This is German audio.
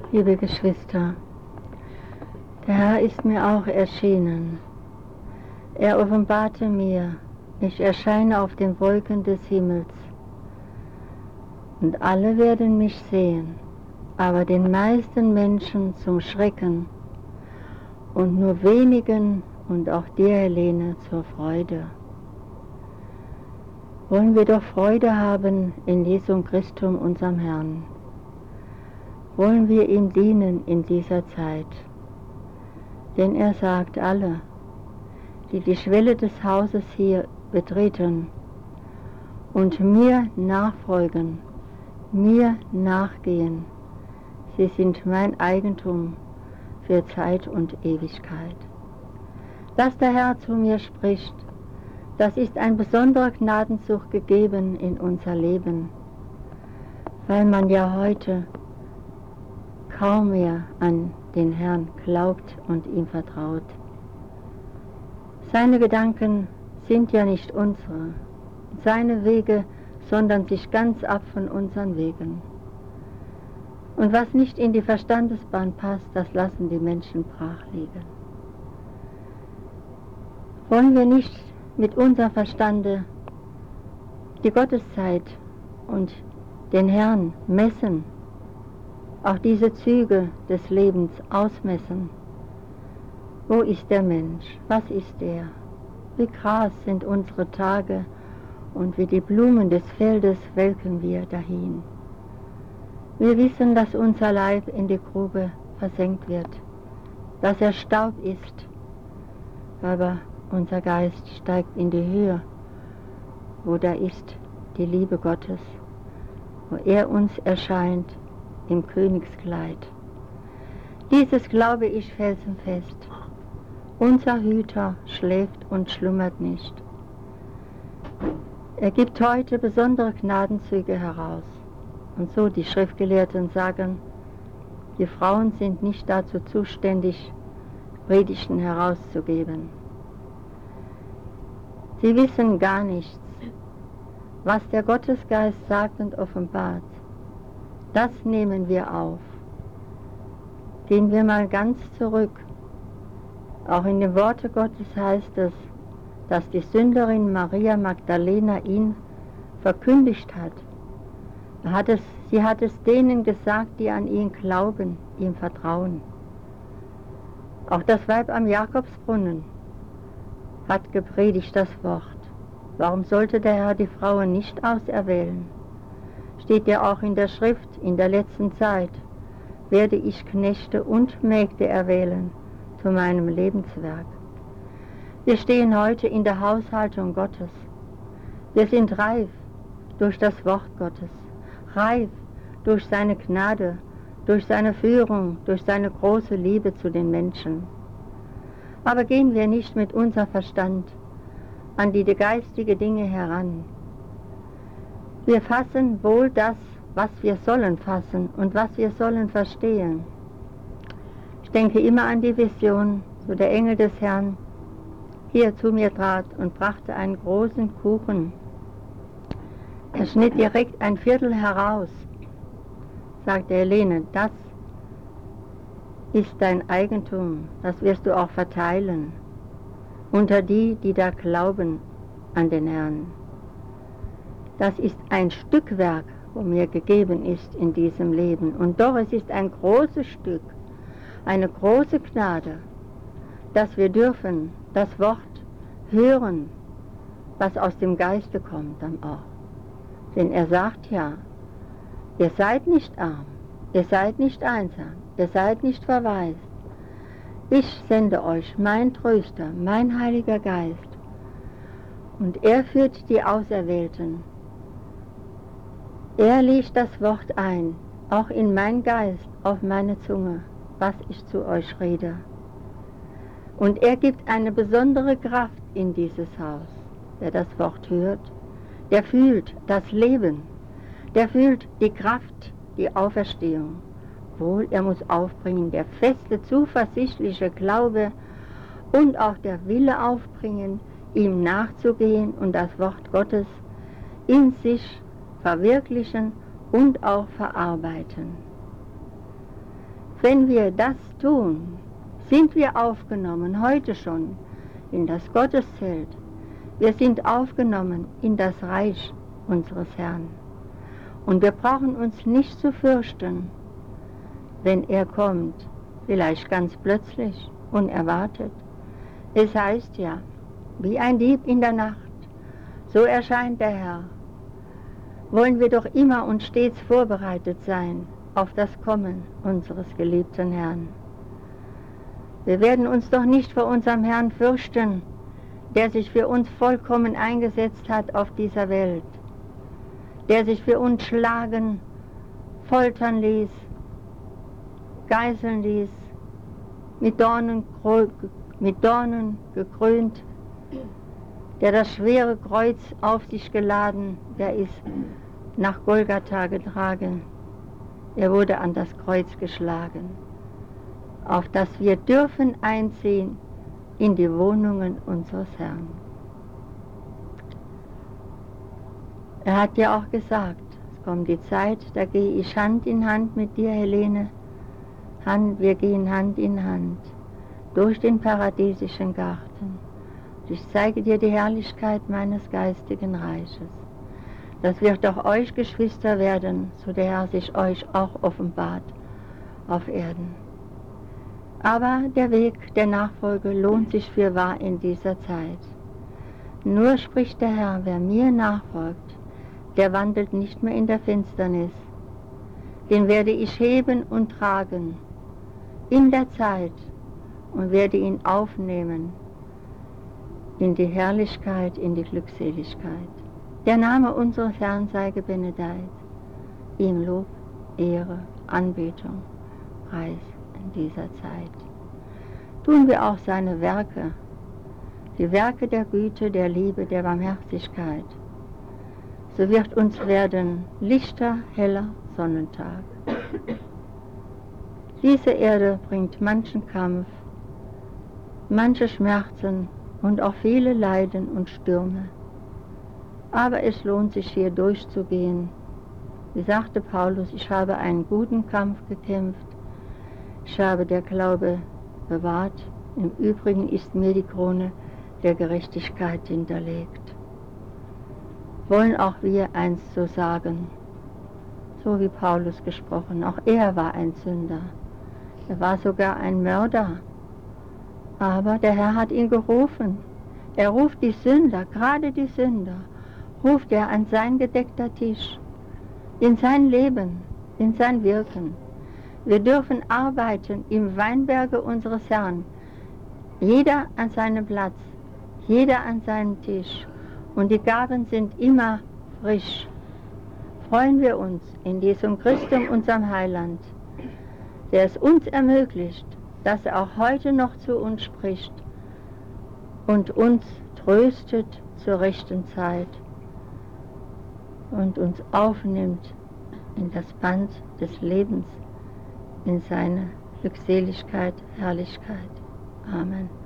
Liebe Geschwister, der Herr ist mir auch erschienen. Er offenbarte mir, ich erscheine auf den Wolken des Himmels. Und alle werden mich sehen, aber den meisten Menschen zum Schrecken und nur wenigen und auch dir, Helene, zur Freude. Wollen wir doch Freude haben in Jesum Christum, unserem Herrn. Wollen wir ihm dienen in dieser Zeit. Denn er sagt, alle, die die Schwelle des Hauses hier betreten und mir nachfolgen, mir nachgehen, sie sind mein Eigentum für Zeit und Ewigkeit. Dass der Herr zu mir spricht, das ist ein besonderer Gnadenzug gegeben in unser Leben, weil man ja heute kaum mehr an den Herrn glaubt und ihm vertraut. Seine Gedanken sind ja nicht unsere, seine Wege sondern sich ganz ab von unseren Wegen. Und was nicht in die Verstandesbahn passt, das lassen die Menschen brach liegen. Wollen wir nicht mit unserem Verstande die Gotteszeit und den Herrn messen, auch diese Züge des Lebens ausmessen? Wo ist der Mensch? Was ist er? Wie Gras sind unsere Tage und wie die Blumen des Feldes welken wir dahin. Wir wissen, dass unser Leib in die Grube versenkt wird, dass er Staub ist, aber unser Geist steigt in die Höhe, wo da ist die Liebe Gottes, wo er uns erscheint im Königskleid. Dieses glaube ich felsenfest. Unser Hüter schläft und schlummert nicht. Er gibt heute besondere Gnadenzüge heraus. Und so die Schriftgelehrten sagen, die Frauen sind nicht dazu zuständig, Predigten herauszugeben. Sie wissen gar nichts, was der Gottesgeist sagt und offenbart. Das nehmen wir auf. Gehen wir mal ganz zurück. Auch in den Worten Gottes heißt es, dass die Sünderin Maria Magdalena ihn verkündigt hat. Sie hat es denen gesagt, die an ihn glauben, ihm vertrauen. Auch das Weib am Jakobsbrunnen hat gepredigt das Wort. Warum sollte der Herr die Frauen nicht auserwählen? Steht ja auch in der Schrift, in der letzten Zeit werde ich Knechte und Mägde erwählen zu meinem Lebenswerk. Wir stehen heute in der Haushaltung Gottes. Wir sind reif durch das Wort Gottes, reif durch seine Gnade, durch seine Führung, durch seine große Liebe zu den Menschen. Aber gehen wir nicht mit unserem Verstand an die geistige Dinge heran. Wir fassen wohl das, was wir sollen fassen und was wir sollen verstehen. Ich denke immer an die Vision, wo der Engel des Herrn hier zu mir trat und brachte einen großen Kuchen. Er schnitt direkt ein Viertel heraus, sagte Helene, das ist dein Eigentum, das wirst du auch verteilen unter die, die da glauben an den Herrn. Das ist ein Stückwerk, wo mir gegeben ist in diesem Leben. Und doch, es ist ein großes Stück, eine große Gnade, dass wir dürfen das Wort hören, was aus dem Geiste kommt dann auch. Denn er sagt ja, ihr seid nicht arm, ihr seid nicht einsam, ihr seid nicht verwaist. Ich sende euch mein Tröster, mein Heiliger Geist. Und er führt die Auserwählten. Er legt das Wort ein, auch in mein Geist, auf meine Zunge, was ich zu euch rede. Und er gibt eine besondere Kraft in dieses Haus. Wer das Wort hört, der fühlt das Leben, der fühlt die Kraft, die Auferstehung. Wohl, er muss aufbringen, der feste, zuversichtliche Glaube und auch der Wille aufbringen, ihm nachzugehen und das Wort Gottes in sich verwirklichen und auch verarbeiten. Wenn wir das tun, sind wir aufgenommen, heute schon, in das Gotteszelt. Wir sind aufgenommen in das Reich unseres Herrn. Und wir brauchen uns nicht zu fürchten, wenn er kommt, vielleicht ganz plötzlich, unerwartet. Es heißt ja, wie ein Dieb in der Nacht, so erscheint der Herr. Wollen wir doch immer und stets vorbereitet sein auf das Kommen unseres geliebten Herrn. Wir werden uns doch nicht vor unserem Herrn fürchten, der sich für uns vollkommen eingesetzt hat auf dieser Welt, der sich für uns schlagen, foltern ließ, geißeln ließ, mit Dornen gekrönt, der das schwere Kreuz auf sich geladen, der ist nach Golgatha getragen. Er wurde an das Kreuz geschlagen, auf das wir dürfen einziehen in die Wohnungen unseres Herrn. Er hat ja auch gesagt, es kommt die Zeit, da gehe ich Hand in Hand mit dir, Helene. Wir gehen Hand in Hand durch den paradiesischen Garten. Und ich zeige dir die Herrlichkeit meines geistigen Reiches. Das wird auch euch Geschwister werden, so der Herr sich euch auch offenbart auf Erden. Aber der Weg der Nachfolge lohnt sich fürwahr in dieser Zeit. Nur spricht der Herr, wer mir nachfolgt, der wandelt nicht mehr in der Finsternis. Den werde ich heben und tragen in der Zeit und werde ihn aufnehmen in die Herrlichkeit, in die Glückseligkeit. Der Name unseres Herrn sei gebenedeit. Ihm Lob, Ehre, Anbetung, Preis in dieser Zeit. Tun wir auch seine Werke, die Werke der Güte, der Liebe, der Barmherzigkeit. So wird uns werden lichter, heller Sonnentag. Diese Erde bringt manchen Kampf, manche Schmerzen und auch viele Leiden und Stürme. Aber es lohnt sich hier durchzugehen. Wie sagte Paulus, ich habe einen guten Kampf gekämpft, ich habe der Glaube bewahrt, im Übrigen ist mir die Krone der Gerechtigkeit hinterlegt. Wollen auch wir eins so sagen, so wie Paulus gesprochen, auch er war ein Sünder, er war sogar ein Mörder, aber der Herr hat ihn gerufen. Er ruft die Sünder, gerade die Sünder, ruft er an sein gedeckter Tisch, in sein Leben, in sein Wirken. Wir dürfen arbeiten im Weinberge unseres Herrn, jeder an seinem Platz, jeder an seinem Tisch, und die Gaben sind immer frisch. Freuen wir uns in diesem Christum, unserem Heiland, der es uns ermöglicht, dass er auch heute noch zu uns spricht und uns tröstet zur rechten Zeit und uns aufnimmt in das Band des Lebens, in seine Glückseligkeit, Herrlichkeit. Amen.